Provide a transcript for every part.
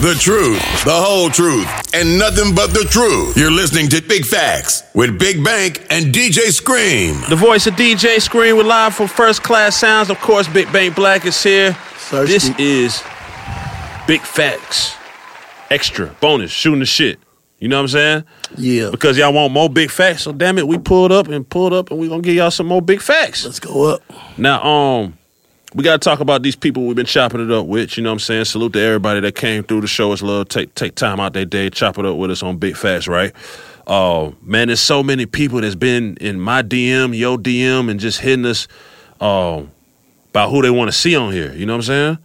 The truth, the whole truth, and nothing but the truth. You're listening to Big Facts with Big Bank and DJ Scream. The voice of DJ Scream. We're live from First Class Sounds. Of course, Big Bank Black is here. This is Big Facts. Extra, bonus, shooting the shit. You know what I'm saying? Yeah. Because y'all want more big facts, so damn it, we pulled up, and we're gonna give y'all some more big facts. Let's go up. Now, we gotta talk about these people we've been chopping it up with. You know what I'm saying? Salute to everybody that came through to show us love, take time out their day, chop it up with us on Big Facts, right? Man, there's so many people that's been in my DM, your DM, and just hitting us about who they want to see on here. You know what I'm saying?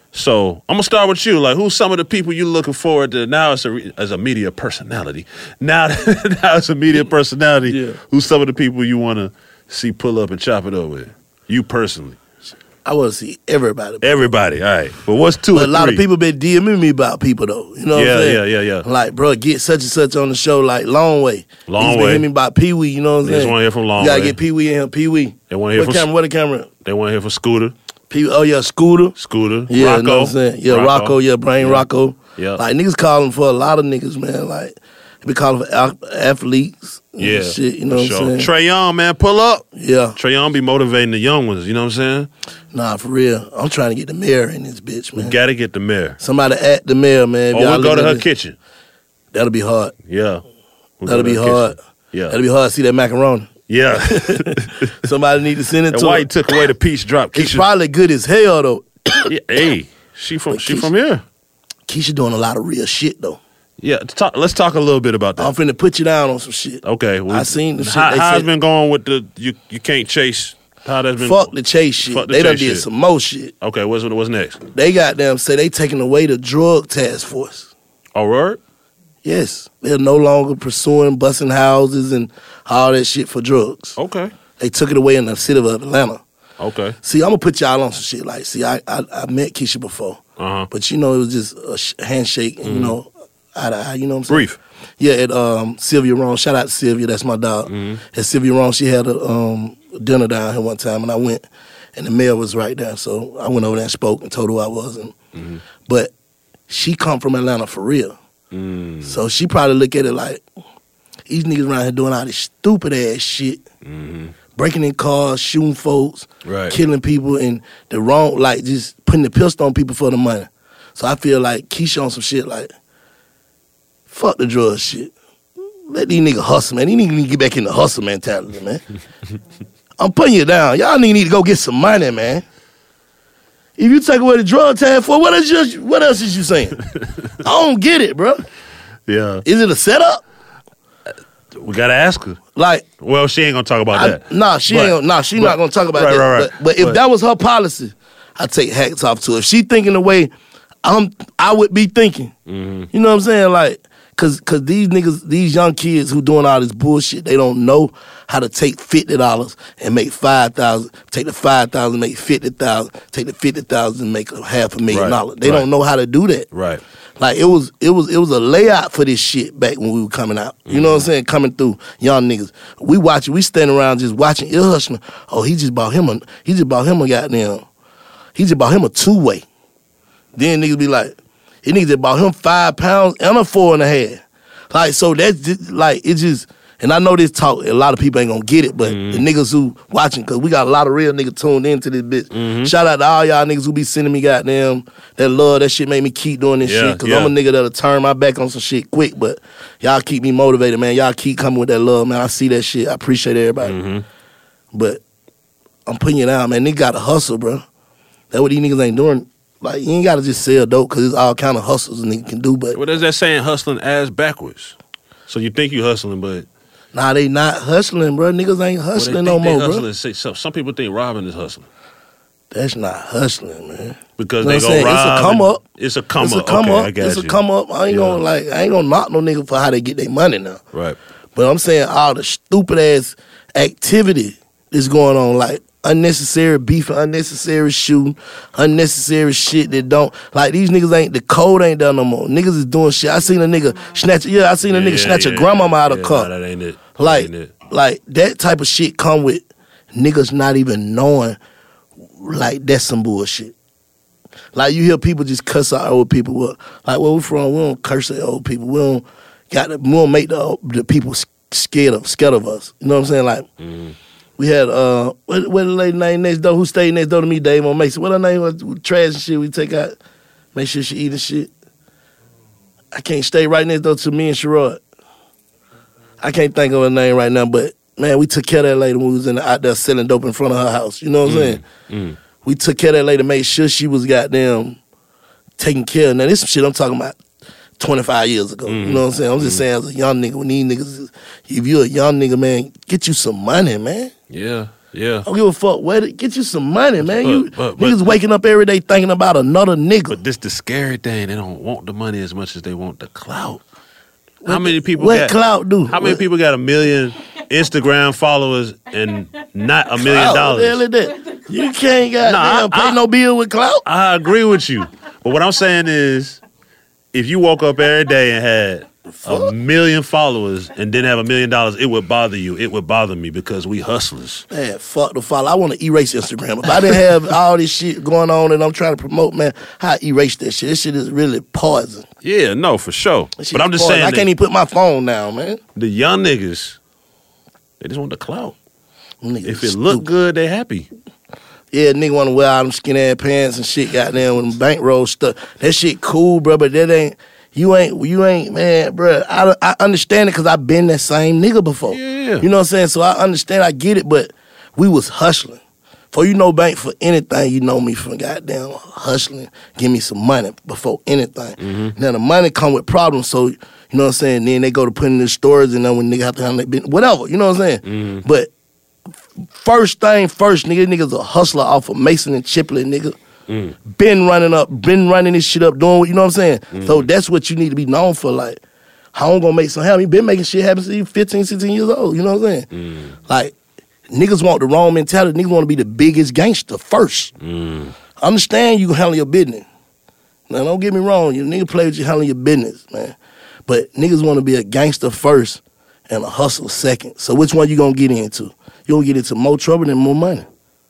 So I'm gonna start with you. Like, who's some of the people you looking forward to now as a media personality? Now as a media personality, Yeah. Who's some of the people you want to see pull up and chop it up with? You personally? I want to see everybody. Everybody, all right. But what's two or But three? a lot of people been DMing me about people though. You know what I'm saying? Yeah. Like, bro, get such and such on the show. Like, Long Way. Long He's Way. been hitting me about Pee Wee. You know what I'm They saying? just want to hear from Long You gotta Way. get Pee Wee in here. Pee Wee. They want to hear What from camera? What the camera? They want to hear from Scooter. Oh yeah, Scooter. Rocco. Yeah, you know what I'm saying? Yeah, Rocco. Yeah, Brain Rocco. Yeah. Like, niggas calling for a lot of niggas, man. Like, they be calling for athletes. And Yeah, shit. You know for what sure. I'm saying? Trey Young, man, pull up. Yeah. Trey Young be motivating the young ones. You know what I'm saying? Nah, for real. I'm trying to get the mayor in this bitch, man. Got to get the mayor. Somebody at the mayor, man. If Or y'all we'll go to looking her at this, kitchen. That'll be hard. Yeah. We'll That'll go to be her hard. kitchen. Yeah. That'll be hard to see that macaroni. Yeah. Somebody need to send it And to why her. he took away the peach drop? It's Keisha, probably good as hell, though. yeah, hey, she from Keisha- here. Keisha doing a lot of real shit, though. Yeah, let's talk a little bit about that. I'm finna put you down on some shit. Okay, well, I seen the shit. How's They said, been going with the you can't chase? How that's been? fuck the chase shit. Fuck the They done chase did shit. some more shit. Okay, what's next? They goddamn say they taking away the drug task force. All right. Yes. They're no longer pursuing busting houses and all that shit for drugs. Okay. They took it away in the city of Atlanta. Okay. See, I'm gonna put y'all on some shit. Like, see, I met Keisha before, but you know, it was just a handshake, and you know, eye to eye. You know what I'm saying? Brief. Yeah, at Sylvia Rome. Shout out to Sylvia, that's my dog. At Sylvia Rome, she had a dinner down here one time, and I went, and the mayor was right there, so I went over there and spoke and told her who I was. And but she come from Atlanta for real, so she probably look at it like these niggas around here doing all this stupid ass shit. Breaking in cars, shooting folks, Right. killing people, and the wrong, like, just putting the pistol on people for the money. So I feel like Keisha on some shit like, fuck the drug shit. Let these niggas hustle, man. These niggas need to get back in the hustle mentality, man. I'm putting you down. Y'all niggas need to go get some money, man. If you take away the drug tag for, what else is you saying? I don't get it, bro. Yeah. Is it a setup? We gotta ask her. Like, Well, she ain't gonna talk about that. Nah, she not gonna talk about Right, that. right. But if that was her policy, I'd take hats off to her. If she thinking the way I would be thinking, you know what I'm saying? Like, cause these niggas, these young kids who doing all this bullshit, they don't know how to take $50 and make $5,000. Take the $5,000, make $50,000. Take the $50,000 and make $500,000. They don't know how to do that. Right. Like, it was a layout for this shit back when we were coming out. You know what I'm saying? Coming through, young niggas. We standing around just watching Ear Hustler. Oh, he just bought him a two-way. Then niggas be like, he niggas that bought him 5 pounds and a 4.5. Like, so that's just, like, it just, and I know this talk, a lot of people ain't gonna get it, but the niggas who watching, cause we got a lot of real niggas tuned into this bitch. Shout out to all y'all niggas who be sending me goddamn that love. That shit make me keep doing this shit. Cause I'm a nigga that'll turn my back on some shit quick, but y'all keep me motivated, man. Y'all keep coming with that love, man. I see that shit. I appreciate everybody. But I'm putting you down, man. Nigga gotta hustle, bro. That's what these niggas ain't doing. Like, you ain't gotta just sell dope, cause it's all kind of hustles a nigga can do, but What is that saying? Hustling ass backwards. So you think you hustling, but nah, they not hustling, bro. Niggas ain't hustling no more, bro. Some people think robbing is hustling That's not hustling, man. because You know they what I'm go saying? rob. It's a come up. It's a come It's up. a come Okay, up. I got It's you. a come up. I ain't gonna knock no nigga for how they get their money now. Right. But I'm saying all the stupid ass activity that's going on, like unnecessary beef, unnecessary shooting, unnecessary shit that don't, like, these niggas ain't, the code ain't done no more. Niggas is doing shit. I seen a nigga snatch a grandmama out of car. Nah, that ain't it. Like, That ain't it. like that type of shit come with niggas not even knowing, like, that's some bullshit. Like you hear people just cuss out old people. Well, like where we from, we don't curse at old people. We don't make the people scared of us. You know what I'm saying? Like we had what the lady name next door who stayed next door to me, Dave on Mason. What her name was? Trash and shit. We take out, make sure she eating shit. I can't stay right next door to me and Sherrod. I can't think of her name right now, but man, we took care of that lady when we was out there selling dope in front of her house. You know what I'm saying? We took care of that lady, made sure she was goddamn taken care of. Now, this some shit I'm talking about 25 years ago. You know what I'm saying? I'm just saying, as a young nigga, when these niggas, if you're a young nigga, man, get you some money, man. Yeah. I don't give a fuck. Get you some money, man. Niggas waking up every day thinking about another nigga. But this the scary thing. They don't want the money as much as they want the clout. How many people clout do? How many people got 1 million Instagram followers and not $1 million? What the hell is that? You can't pay no bill with clout. I agree with you. But what I'm saying is, if you woke up every day and had 1 million followers and didn't have $1 million, it would bother you. It would bother me because we hustlers. Man, fuck the follow. I want to erase Instagram. If I didn't have all this shit going on and I'm trying to promote, man, I erase that shit. This shit is really poison. Yeah, no, for sure. But I'm just saying, I can't even put my phone down, man. The young niggas, they just want the clout. If it stupid. look good, they happy. Yeah, nigga want to wear all them skinny ass pants and shit, goddamn, with them bankroll stuff. That shit cool, bro, but that ain't. You ain't, man, bro. I understand it because I've been that same nigga before. Yeah. You know what I'm saying? So I understand, I get it, but we was hustling. For you know bank for anything, you know me from goddamn hustling. Give me some money before anything. Now the money come with problems, so you know what I'm saying? Then they go to put in the stores and then when nigga have to handle their business, whatever, you know what I'm saying? But first thing first, niggas a hustler off of Mason and Chipley, nigga. Been running this shit up, doing what, you know what I'm saying? So that's what you need to be known for. Like, how I'm gonna make something happen? You been making shit happen since you 15, 16 years old, you know what I'm saying? Like, niggas want the wrong mentality. Niggas want to be the biggest gangster first. Understand you can handle your business. Now, don't get me wrong. You nigga play with you handling your business, man. But niggas want to be a gangster first and a hustler second. So which one you gonna get into? You gonna get into more trouble than more money.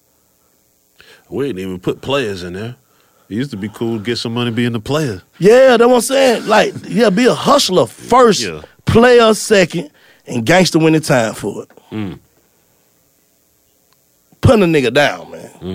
We didn't even put players in there. It used to be cool to get some money being the player. Yeah, that's what I'm saying. Like, yeah, be a hustler first, player second, and gangster when it's time for it. Putting a nigga down,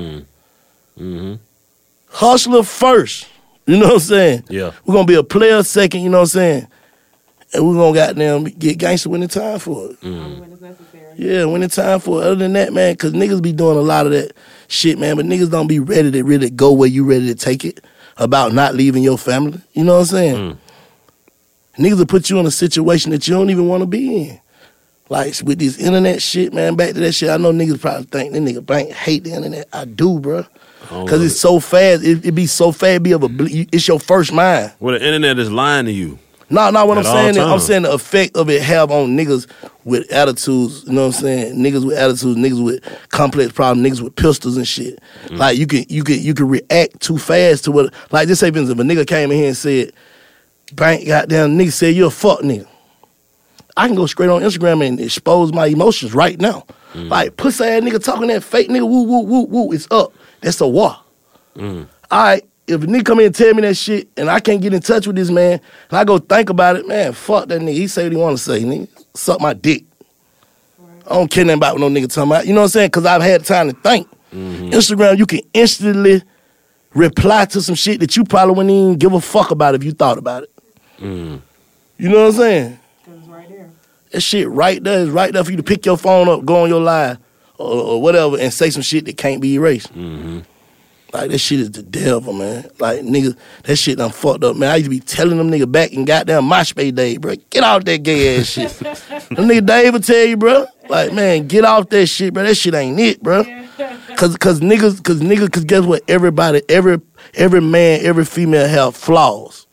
man. Hustler first. You know what I'm saying? Yeah. We're going to be a player second, you know what I'm saying? And we're going to goddamn get gangster when it's time for it. When it's necessary. Yeah, when it's time for it. Other than that, man, because niggas be doing a lot of that shit, man, but niggas don't be ready to really go where you ready to take it about not leaving your family. You know what I'm saying? Niggas will put you in a situation that you don't even want to be in. Like, with this internet shit, man, back to that shit, I know niggas probably think, that nigga Bank hate the internet. I do, bro. Because it's so fast. It be so fast, it's your first mind. Well, the internet is lying to you. No, what I'm saying is, times. I'm saying the effect of it have on niggas with attitudes, you know what I'm saying? Niggas with attitudes, niggas with complex problems, niggas with pistols and shit. Like, you can react too fast to what, like, just say, for instance, if a nigga came in here and said, Bank, goddamn, nigga said, you a fuck nigga. I can go straight on Instagram and expose my emotions right now. Like, pussy ass nigga talking that fake nigga, woo, woo, woo, woo, it's up. That's a war. All right, if a nigga come in and tell me that shit and I can't get in touch with this man, and I go think about it, man, fuck that nigga. He say what he want to say, nigga. Suck my dick. I don't care nothing about what no nigga talking about. You know what I'm saying? Because I've had time to think. Instagram, you can instantly reply to some shit that you probably wouldn't even give a fuck about if you thought about it. You know what I'm saying? It's right there. That shit right there is right there for you to pick your phone up, go on your live, or whatever, and say some shit that can't be erased. Like, that shit is the devil, man. Like, niggas, that shit done fucked up, man. I used to be telling them nigga back in goddamn MySpace days, bro, get off that gay ass shit. Them nigga Dave will tell you, bro, like, man, get off that shit, bro. That shit ain't it, bro. Cause guess what? Everybody, every man, every female have flaws.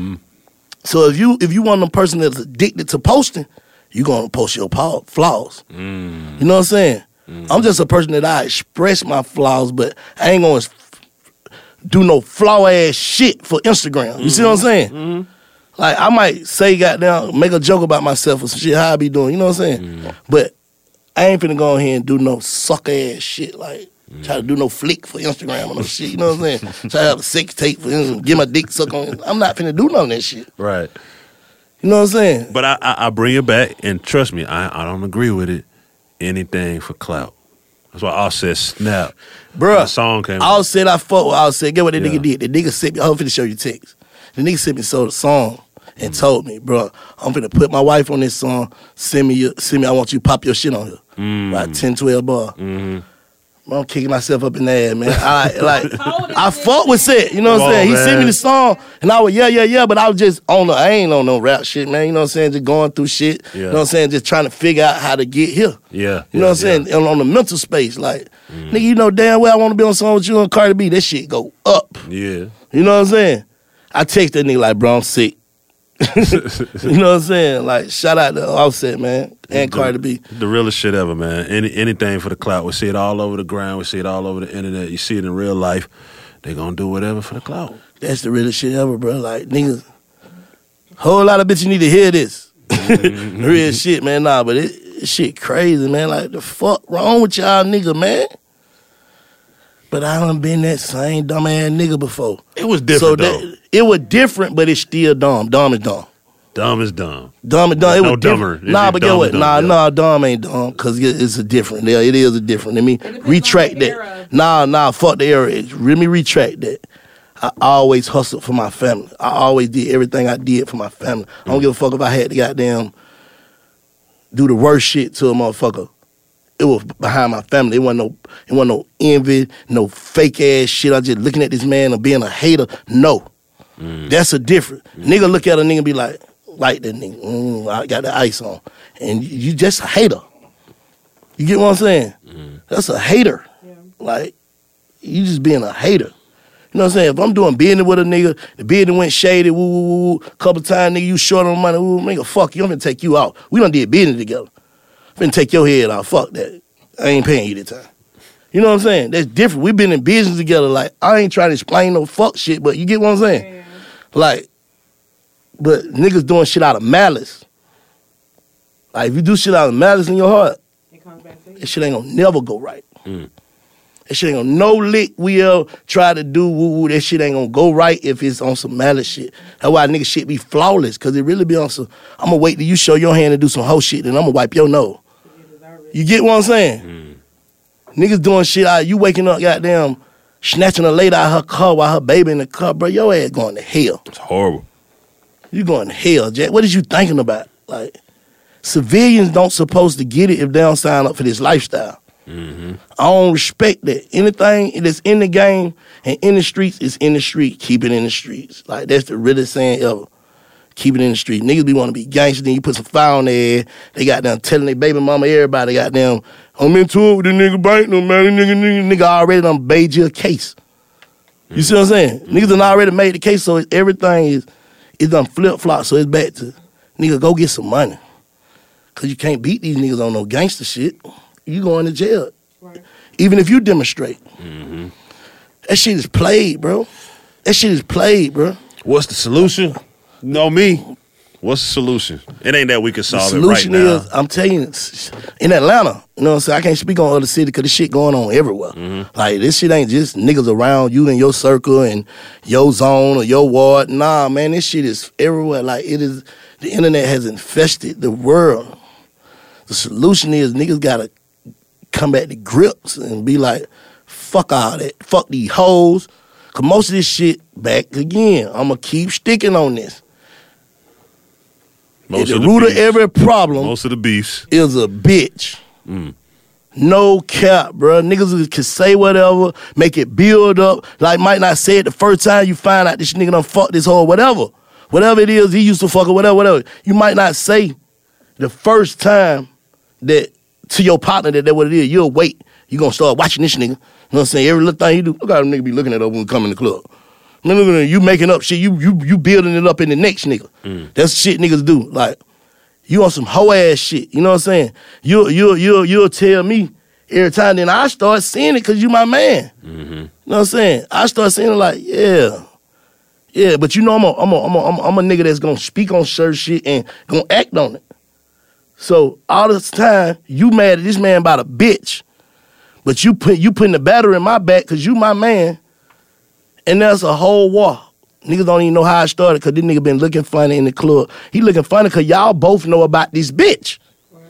So if you want a person that's addicted to posting, you gonna post your flaws. You know what I'm saying? I'm just a person that I express my flaws, but I ain't gonna do no flaw ass shit for Instagram. You see what I'm saying? Like, I might say, goddamn, make a joke about myself or some shit, how I be doing, you know what I'm saying? But I ain't finna go in here and do no sucker ass shit. Like, Try to do no flick for Instagram or no shit, you know what I'm saying? Try to have a sex tape for Instagram, get my dick sucked on. I'm not finna do none of that shit. Right. You know what I'm saying? But I bring it back, and trust me, I don't agree with it. Anything for clout. That's why Offset snapped. Bruh, the song came out. Offset, I fuck with Offset. Get what that Yeah. nigga did. The nigga sent me, I'm finna show you text. The nigga sent me the song and told me, bro, I'm finna put my wife on this song. Send me, I want you to pop your shit on here. About 10, 12 bars. I'm kicking myself up in the ass, man. I fought with Set, you know what I'm saying? He sent me the song, and I was, yeah, but I was just I ain't on no rap shit, man. You know what I'm saying? Just going through shit. Yeah. You know what I'm saying? Just trying to figure out how to get here. Yeah. You know what I'm saying? On the mental space. Like, nigga, you know damn well I want to be on a song with you and Cardi B. That shit go up. Yeah. You know what I'm saying? I text that nigga like, bro, I'm sick. You know what I'm saying? Like, shout out to Offset, man, and Cardi B. The realest shit ever, man. Anything for the clout. We see it all over the ground. We see it all over the internet. You see it in real life. They gonna do whatever for the clout. That's the realest shit ever, bro. Like, niggas, whole lot of bitches need to hear this. Real shit, man. Nah, but it shit crazy, man. Like, the fuck wrong with y'all nigga, man? But I done been that same dumb ass nigga before. It was different, though. It was different, but it's still dumb. Dumb is dumb. Dumb is dumb. Dumb is dumb. It No was dumber. different. Nah, but get what? Nah, dumb ain't dumb because it's a different. Yeah, it is a different. Let me retract that. Nah, fuck the era. Let me retract that. I always hustled for my family. I always did everything I did for my family. I don't give a fuck if I had to goddamn do the worst shit to a motherfucker. It was behind my family. It wasn't no envy, no fake ass shit. I just looking at this man and being a hater. No. That's a different. Nigga look at a nigga and be like that nigga. I got the ice on. And you just a hater. You get what I'm saying? That's a hater. Yeah. Like, you just being a hater. You know what I'm saying? If I'm doing business with a nigga, the business went shady, couple times, nigga, you short on money, nigga, fuck you, I'm gonna take you out. We done did business together. I'm gonna take your head off. Fuck that. I ain't paying you this time. You know what I'm saying? That's different. We been in business together. Like, I ain't trying to explain no fuck shit, but you get what I'm saying? Yeah. Like, but niggas doing shit out of malice. Like, if you do shit out of malice in your heart, it comes back to you. That shit ain't gonna never go right. That shit ain't gonna, no lick we ever try to do, that shit ain't gonna go right if it's on some malice shit. That's why nigga shit be flawless, cause it really be on some, I'm gonna wait till you show your hand and do some hoe shit, and I'm gonna wipe your nose. You get what I'm saying? Niggas doing shit out, you waking up goddamn, snatching a lady out of her car while her baby in the car, bro, your ass going to hell. It's horrible. You going to hell, Jack. What is you thinking about? Like, civilians don't supposed to get it if they don't sign up for this lifestyle. I don't respect that. Anything that's in the game and in the streets is in the street. Keep it in the streets. Like, that's the realest saying ever. Keep it in the street. Niggas be want to be gangster, then you put some fire on their head. They got them telling their baby mama, everybody got them, I'm into it with the nigga biting them, man. Nigga already done made you a case. You see what I'm saying? Niggas done already made the case, so everything is done flip-flop, so it's back to, nigga, go get some money. Because you can't beat these niggas on no gangster shit. You going to jail. Right. Even if you demonstrate. That shit is played, bro. That shit is played, bro. What's the solution? You know me. What's the solution? It ain't that we can solve it right now. The solution is, I'm telling you, in Atlanta, you know what I'm saying? I can't speak on other cities because this shit going on everywhere. Like, this shit ain't just niggas around you in your circle and your zone or your ward. Nah, man, this shit is everywhere. Like, it is, the internet has infested the world. The solution is niggas gotta come back to grips and be like, fuck all that. Fuck these hoes. Because most of this shit, back again, I'm going to keep sticking on this. Most the of the root beefs. of every problem Most of the beefs. is a bitch. No cap, bro. Niggas can say whatever, make it build up. Like, might not say it the first time you find out this nigga done fuck this hoe, whatever. Whatever it is, he used to fuck her, whatever. You might not say the first time that to your partner that what it is. You'll wait. You gonna start watching this nigga. You know what I'm saying? Every little thing you do, look how them nigga be looking at her when we come in the club. Man, look at you making up shit. You building it up in the next nigga. That's shit niggas do. Like, you on some hoe ass shit. You know what I'm saying? You'll tell me every time. Then I start seeing it because you my man. You know what I'm saying? I start seeing it like, yeah. But you know I'm a nigga that's gonna speak on certain shit and gonna act on it. So all this time you mad at this man about a bitch. But you putting the battery in my back because you my man, and that's a whole war. Niggas don't even know how I started because this nigga been looking funny in the club. He looking funny because y'all both know about this bitch.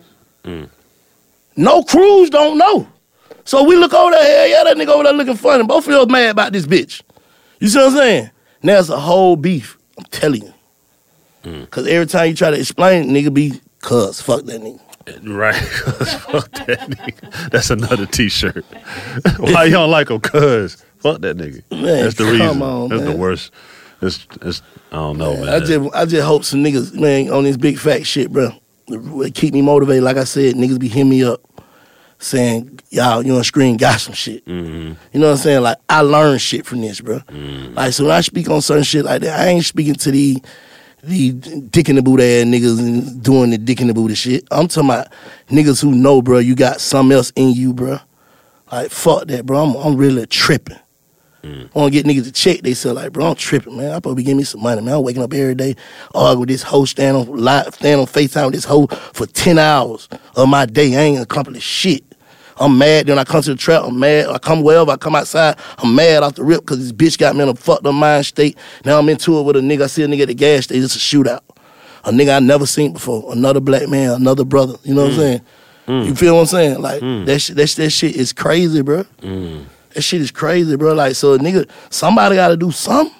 No crews don't know. So we look over there, hell yeah, that nigga over there looking funny. Both of y'all mad about this bitch. You see what I'm saying? Now it's a whole beef. I'm telling you. Because every time you try to explain, nigga be, cuz, fuck that nigga. Right, cuz, fuck that nigga. That's another t-shirt. Why y'all like him? Cuz, fuck that nigga. Man, that's the reason. On, that's man. the worst. It's I don't know, man. I just hope some niggas, man, on this big fat shit, bro. Keep me motivated. Like I said, niggas be hitting me up saying, y'all, you on screen got some shit. You know what I'm saying? Like, I learned shit from this, bro. Like, so when I speak on certain shit like that, I ain't speaking to the dick in the boot ass niggas and doing the dick in the booty shit. I'm talking about niggas who know, bro, you got something else in you, bro. Like, fuck that, bro. I'm really tripping. I want to get niggas to check they say, like, bro, I'm tripping, man. I supposed to be giving me some money, man. I'm waking up every day, arguing with this hoe, stand on FaceTime with this hoe for 10 hours of my day. I ain't accomplished shit. I'm mad. Then I come to the trap, I'm mad. I come wherever, I come outside, I'm mad off the rip because this bitch got me in a fucked up mind state. Now I'm into it with a nigga. I see a nigga at the gas station. It's a shootout. A nigga I never seen before. Another black man, another brother. You know what I'm saying? You feel what I'm saying? Like, that shit is crazy, bro. That shit is crazy, bro. Like, so nigga, somebody got to do something.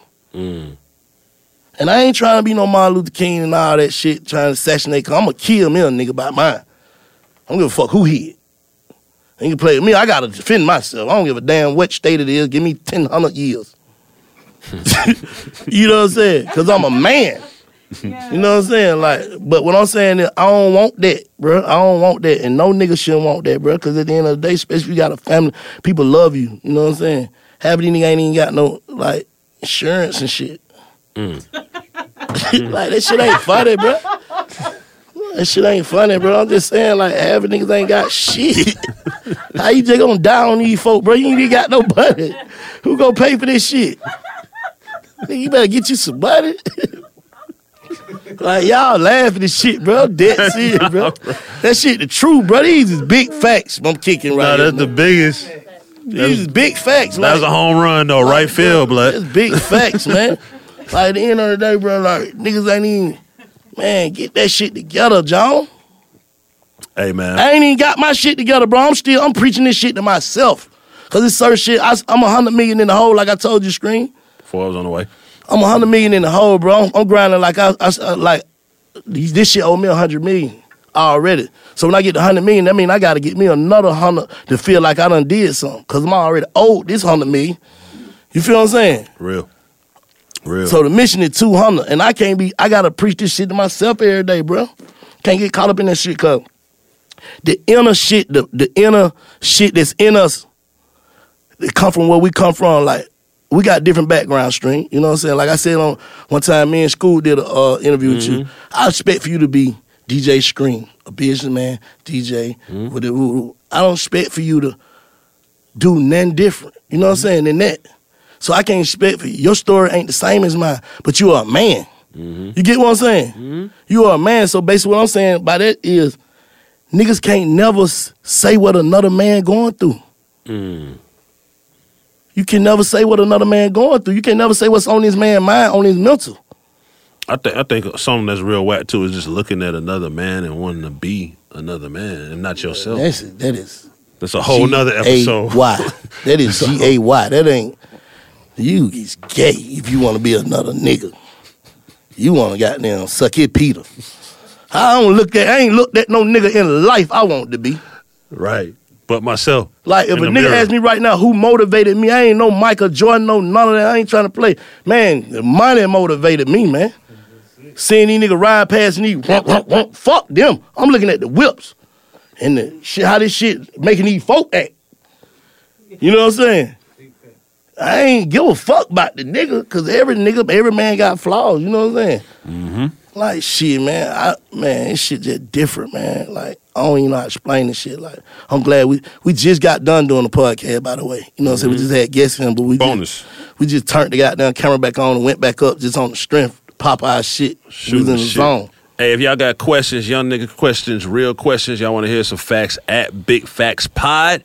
And I ain't trying to be no Martin Luther King and all that shit, trying to assassinate, because I'm going to kill me a nigga by mine. I don't give a fuck who he is. He can play with me. I got to defend myself. I don't give a damn what state it is. Give me 100 years. You know what I'm saying? Because I'm a man. You know what I'm saying? Like, but what I'm saying is I don't want that, bro. I don't want that. And no nigga shouldn't want that, bro. Because at the end of the day, especially if you got a family, people love you. You know what I'm saying? Half of these niggas ain't even got no, like, insurance and shit. Like, that shit ain't funny, bro. That shit ain't funny, bro. I'm just saying, like, half of niggas ain't got shit. How you just gonna die on these folk, bro? You ain't even got no money. Who gonna pay for this shit? Nigga, you better get you some money. Like, y'all laugh at this shit, bro. I'm dead serious, bro. That shit the truth, bro. These is big facts I'm kicking right now. That's the biggest. These is big facts. That was a home run, though. Like, right field, blood. That's big facts, man. Like, at the end of the day, bro, like, niggas ain't even, man, get that shit together, John. Hey, man. I ain't even got my shit together, bro. I'm preaching this shit to myself. Because it's certain shit, I'm 100 million in the hole, like I told you, Screen. Before I was on the way. I'm 100 million in the hole, bro. I'm grinding like like this shit owe me 100 million already. So when I get to 100 million, that mean I got to get me another 100 to feel like I done did something. Because I'm already owed this 100 million. You feel what I'm saying? Real. So the mission is 200, and I got to preach this shit to myself every day, bro. Can't get caught up in that shit, cause the inner shit, the inner shit that's in us, it come from where we come from, like. We got different background Stream. You know what I'm saying? Like I said on one time, me and School did an interview with you. I expect for you to be DJ Screen, a businessman, DJ. I don't expect for you to do nothing different. You know what I'm saying? Than that. So I can't expect for you. Your story ain't the same as mine, but you are a man. You get what I'm saying? You are a man. So basically what I'm saying by that is niggas can't never say what another man going through. You can never say what another man going through. You can never say what's on this man's mind, on his mental. I think something that's real whack too is just looking at another man and wanting to be another man and not yourself. That's a whole nother episode. G-A-Y. That is G-A-Y. That ain't, you is gay if you want to be another nigga. You want to goddamn suck it, Peter. I ain't looked at no nigga in life I want to be. Right. But myself. Like, if a nigga ask me right now who motivated me, I ain't no Michael Jordan, no none of that. I ain't trying to play. Man, the money motivated me, man. Seeing these niggas ride past me, fuck them. I'm looking at the whips and the shit, how this shit making these folk act. You know what I'm saying? I ain't give a fuck about the nigga, because every man got flaws. You know what I'm saying? Like, shit, man. This shit just different, man. Like, I don't even know how to explain this shit. Like, I'm glad we just got done doing the podcast, by the way. You know what I'm saying? We just had guests in, but we just turned the goddamn camera back on and went back up just on the strength to pop our shit. We was in the zone. Hey, if y'all got questions, young nigga questions, real questions, y'all want to hear some facts, at Big Facts Pod.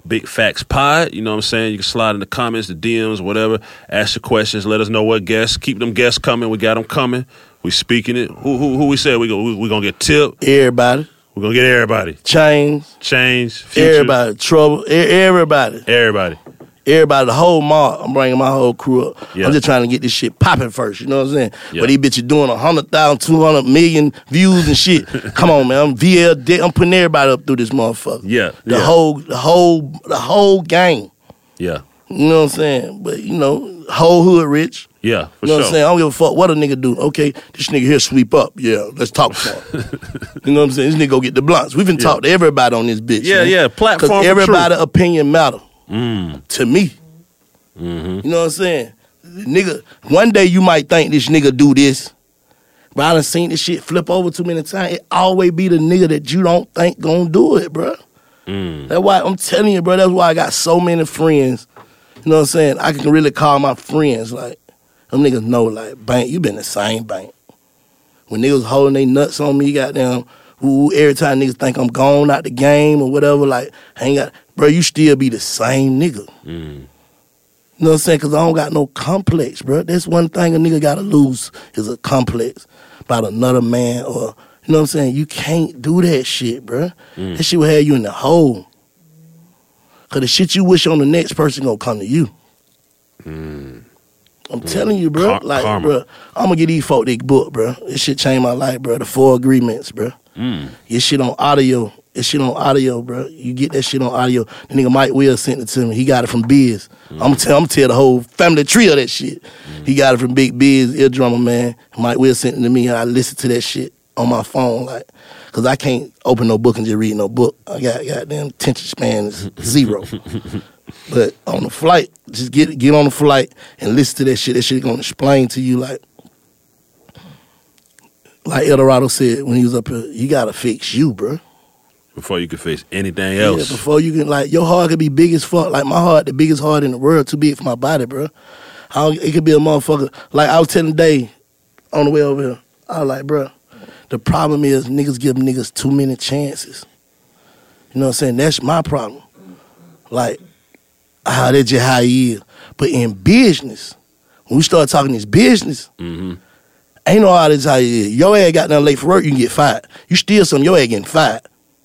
Big Facts Pod. You know what I'm saying? You can slide in the comments, the DMs, whatever. Ask your questions. Let us know what guests. Keep them guests coming. We got them coming. We speaking it. Who we said we gonna get Tip? Everybody. We're gonna get everybody. Change, Future. everybody, Trouble, everybody. Everybody, the whole mob. I'm bringing my whole crew up. Yeah. I'm just trying to get this shit popping first. You know what I'm saying? Yeah. But these bitches doing 100,000, 200 million views and shit. Come on, man. I'm VL. I'm putting everybody up through this motherfucker. Yeah. The whole gang. Yeah. You know what I'm saying? But you know, whole hood rich. Yeah. For You know sure. what I'm saying? I don't give a fuck what a nigga do. Okay, this nigga here sweep up. Yeah, let's talk to him. You know what I'm saying? This nigga go get the blunts. We can talk to everybody on this bitch. Yeah, man. yeah. Platform Because for everybody's truth. opinion matter to me. You know what I'm saying? Nigga, one day you might think this nigga do this, but I done seen this shit flip over too many times. It always be the nigga that you don't think gonna do it, bro. That's why I'm telling you, bro. That's why I got so many friends. You know what I'm saying? I can really call my friends like, them niggas know, like, Bank, you been the same Bank. When niggas holding they nuts on me, goddamn, every time niggas think I'm gone out the game or whatever, like, I ain't got, bro, you still be the same nigga. You know what I'm saying? Because I don't got no complex, bro. That's one thing a nigga got to lose is a complex about another man or, you know what I'm saying? You can't do that shit, bro. That shit will have you in the hole. Because the shit you wish on the next person going to come to you. I'm telling you, bro. Karma. Bro, I'm going to get these folk this book, bro. This shit changed my life, bro. The 4 Agreements, bro. Your shit on audio. This shit on audio, bro. You get that shit on audio. The nigga Mike Will sent it to me. He got it from Biz. I'm tell the whole family tree of that shit. He got it from Big Biz, ear drummer, man. Mike Will sent it to me, and I listened to that shit on my phone, like, because I can't open no book and just read no book. I got goddamn attention span is 0. But on the flight, just get on the flight and listen to that shit. That shit gonna explain to you, like Eldorado said when he was up here, you gotta fix you, bro. Before you can face anything else. Yeah, before you can, like, your heart could be big as fuck. Like, my heart, the biggest heart in the world, too big for my body, bro. It could be a motherfucker. Like, I was telling Dave on the way over here, I was like, bro, the problem is niggas give niggas too many chances. You know what I'm saying? That's my problem. Like, that's just how he is. But in business, when we start talking this business, ain't no how this how he is. Your ass got done late for work, you can get fired. You steal something, your ass getting fired.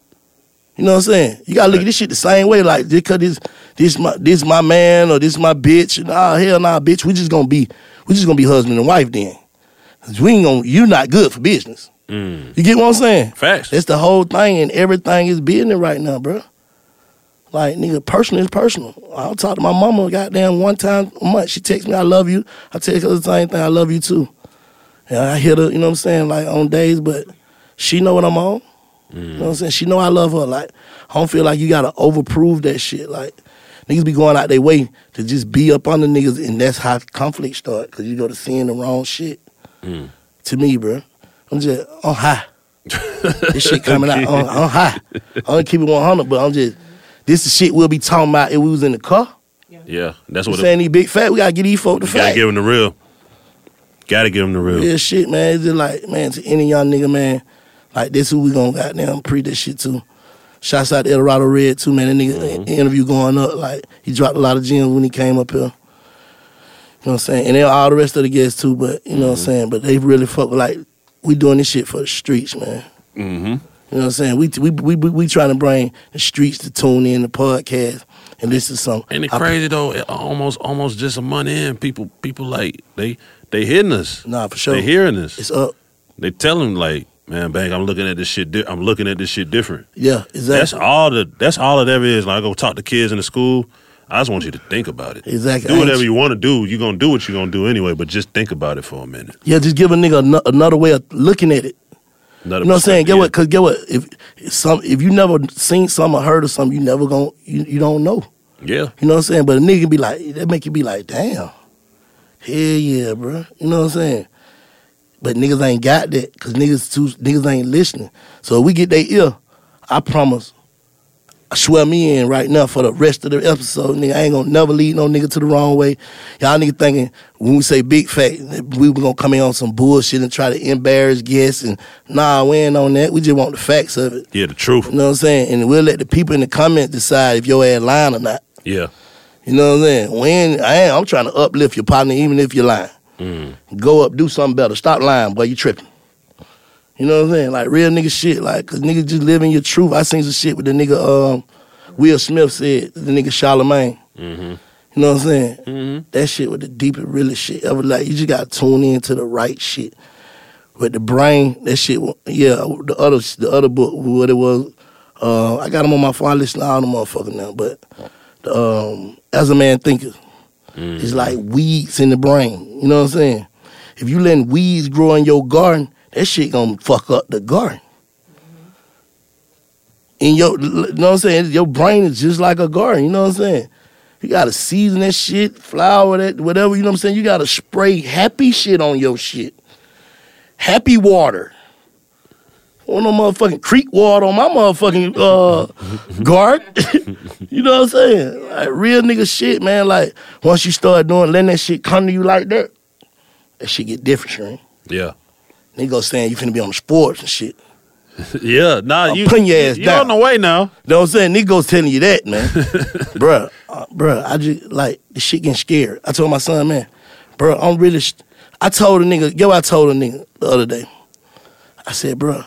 You know what I'm saying? You gotta look at this shit the same way, like, just cause this my man or this my bitch. Nah, hell nah, bitch. We just gonna be husband and wife then. 'Cause you not good for business. You get what I'm saying? Facts. That's the whole thing, and everything is business right now, bro. Like, nigga, personal is personal. I'll talk to my mama goddamn one time a month. She texts me, I love you. I text her the same thing, I love you too. And I hit her, you know what I'm saying, like, on days, but she know what I'm on. You know what I'm saying? She know I love her. Like, I don't feel like you gotta overprove that shit. Like, niggas be going out their way to just be up on the niggas, and that's how conflict start, because you go to seeing the wrong shit. To me, bro. I'm high. This shit coming out, I'm high. I don't keep it 100, but this is shit we'll be talking about if we was in the car. Yeah, that's I'm what saying. These big fat, we gotta get these folk the you gotta fact. give them the real. Gotta give them the real. Real shit, man. It's just like, man, to any young nigga, man, like, this who we gonna goddamn pre this shit to. Shouts out to Eldorado Red too, man. That nigga interview going up, like, he dropped a lot of gems when he came up here. You know what I'm saying? And then all the rest of the guests too, but you know what I'm saying? But they really fuck with, like, we doing this shit for the streets, man. You know what I'm saying? We trying to bring the streets to tune in the podcast and listen to something. Ain't it crazy though? Almost just a month in, people like they hitting us. Nah, for sure. They hearing us. It's up. They tell them like, man, Bank, I'm looking at this shit. I'm looking at this shit different. Yeah, exactly. That's all it ever is. Like, I go talk to kids in the school. I just want you to think about it. Exactly. Do whatever you want to do. You're gonna do what you're gonna do anyway. But just think about it for a minute. Yeah, just give a nigga another way of looking at it. You know what I'm saying? Get what? Cause get what? If you never seen something or heard of something, you never you don't know. Yeah. You know what I'm saying? But a nigga be like, that make you be like, damn. Hell yeah, bro. You know what I'm saying? But niggas ain't got that, cause niggas ain't listening. So if we get their ear, I promise, I swear me in right now for the rest of the episode, nigga. I ain't gonna never lead no nigga to the wrong way. Y'all nigga thinking when we say big fact, we were gonna come in on some bullshit and try to embarrass guests. And nah, we ain't on that. We just want the facts of it. Yeah, the truth. You know what I'm saying? And we'll let the people in the comments decide if your ass lying or not. Yeah. You know what I'm saying? I'm trying to uplift your partner even if you're lying. Go up, do something better. Stop lying, boy. You tripping. You know what I'm saying? Like real nigga shit. Like, cause niggas just living your truth. I seen some shit with the nigga Will Smith said, the nigga Charlamagne. You know what I'm saying? That shit was the deepest, realest shit ever. Like, you just gotta tune in to the right shit. With the brain, that shit, yeah, the other book, what it was, I got them on my phone. I listen to all the motherfuckers now, but As a Man Thinketh, it's like weeds in the brain. You know what I'm saying? If you letting weeds grow in your garden, that shit gonna fuck up the garden. And you know what I'm saying? Your brain is just like a garden, you know what I'm saying? You gotta season that shit, flour that, whatever, you know what I'm saying? You gotta spray happy shit on your shit. Happy water. On no motherfucking creek water on my motherfucking garden. You know what I'm saying? Like real nigga shit, man. Like once you start letting that shit come to you like that shit get different, Shereen. Yeah. Nigga saying you finna be on the sports and shit. Yeah, nah, you putting your ass you down. on the way now. You know what I'm saying? Niggas telling you that, man. Bruh, I just, like, the shit getting scared. I told my son, man, bruh, I'm really, I told a nigga the other day. I said, bruh,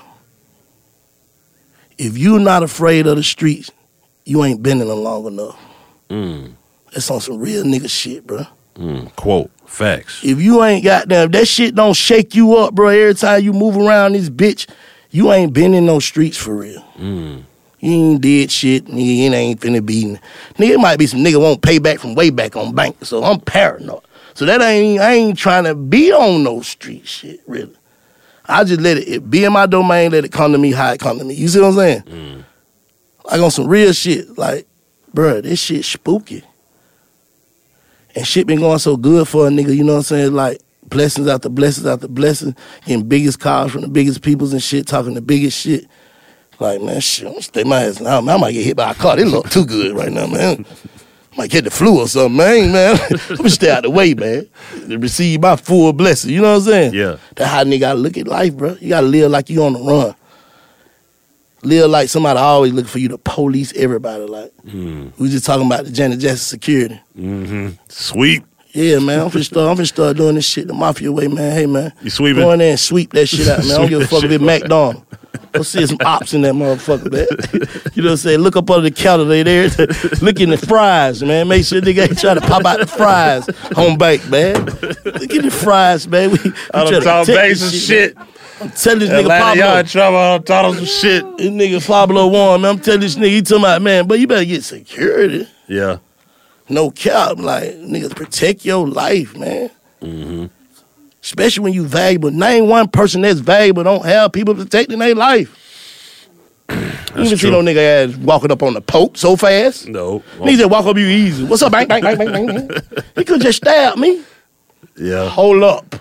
if you not afraid of the streets, you ain't been in them long enough. That's on some real nigga shit, bruh. Quote, facts. If you ain't goddamn, that shit don't shake you up, bro. Every time you move around this bitch, you ain't been in no streets for real. You ain't did shit, nigga, it ain't finna be. Nigga, it might be some nigga won't pay back from way back on bank, so I'm paranoid. So I ain't trying to be on no street shit, really. I just let it be in my domain, let it come to me how it come to me. You see what I'm saying? Like on some real shit, like, bruh, this shit spooky. And shit been going so good for a nigga, you know what I'm saying? Like, blessings after blessings after blessings, getting biggest cars from the biggest peoples and shit, talking the biggest shit. Like, man, shit, I'm gonna stay my ass now. I might get hit by a car. They look too good right now, man. Might get the flu or something, man. I'm gonna stay out the way, man, to receive my full blessing. You know what I'm saying? Yeah. That's how nigga gotta look at life, bro. You gotta live like you on the run. Live like somebody always looking for you to police everybody. Like, we just talking about the Janet Jackson security. Sweep. Yeah, man, I'm finna start doing this shit the mafia way, man. Hey, man. You sweeping? Go in there and sweep that shit out, man. I don't give a fuck if it's McDonald's. Go see some ops in that motherfucker, man. You know what I'm saying? Look up under the counter, they there. Look in the fries, man. Make sure nigga ain't trying to pop out the fries home bake, man. Look at the fries, man. We I done taught base and shit. I'm telling this nigga Atlanta, Pablo. y'all in trouble. I done taught him some shit. This nigga Pablo Warren, man. I'm telling this nigga, he talking about, man, but you better get security. Yeah. No cap, like, niggas protect your life, man. Especially when you valuable. Name one person that's valuable don't have people protecting their life. You even see no nigga ass walking up on the Pope so fast. No. Niggas just walk up you easy. What's up, bang, bang, bang, bang, bang, bang. He could just stab me. Yeah. Hold up.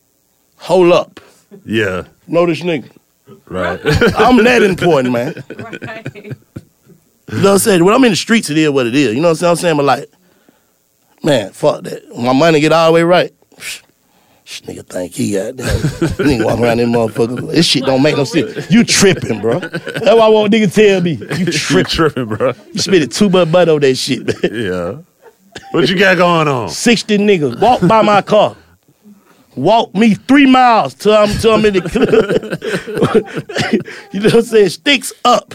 Yeah. Know this nigga. Right. I'm that important, man. Right. You know what I'm saying? When I'm in the streets, it is what it is. You know what I'm saying? But like, man, fuck that. When my money get all the way right, this nigga think he got that. Nigga walk around this motherfucker. This shit don't make no sense. You tripping, bro. That's why I want nigga tell me. You tripping, bro. You spending too much butt on that shit, man. Yeah. What you got going on? 60 niggas walk by my car. Walk me 3 miles till I'm in the club. You know what I'm saying? Sticks up.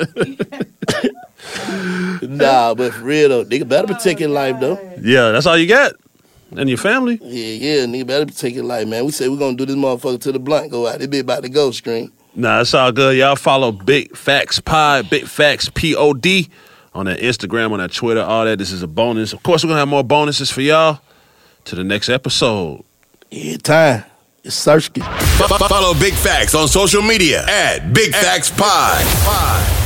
Nah, but for real though, nigga better protect your life though. Yeah, that's all you got. And your family? Yeah, nigga better protect your life, man. We say we're gonna do this motherfucker till the blunt go out. They be about to go screen. Nah, it's all good. Y'all follow Big Facts Pod, Big Facts POD on that Instagram, on that Twitter, all that. This is a bonus. Of course, we're gonna have more bonuses for y'all to the next episode. Yeah, time. It's Sersky. Follow Big Facts on social media at Big Facts Pod.